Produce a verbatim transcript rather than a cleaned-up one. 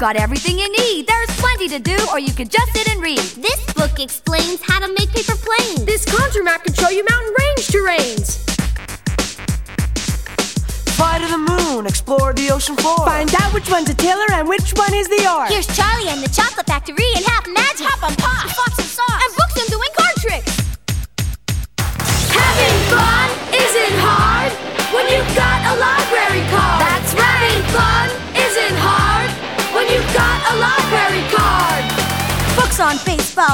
got everything you need. There's plenty to do, or you could just sit and read. This book explains how to make paper planes. This contour map can show you mountain range terrains. Fly to the moon, explore the ocean floor. Find out which one's a tiller and which one is the ore. Here's Charlie and the Chocolate Factory and half magic. Hop on pop.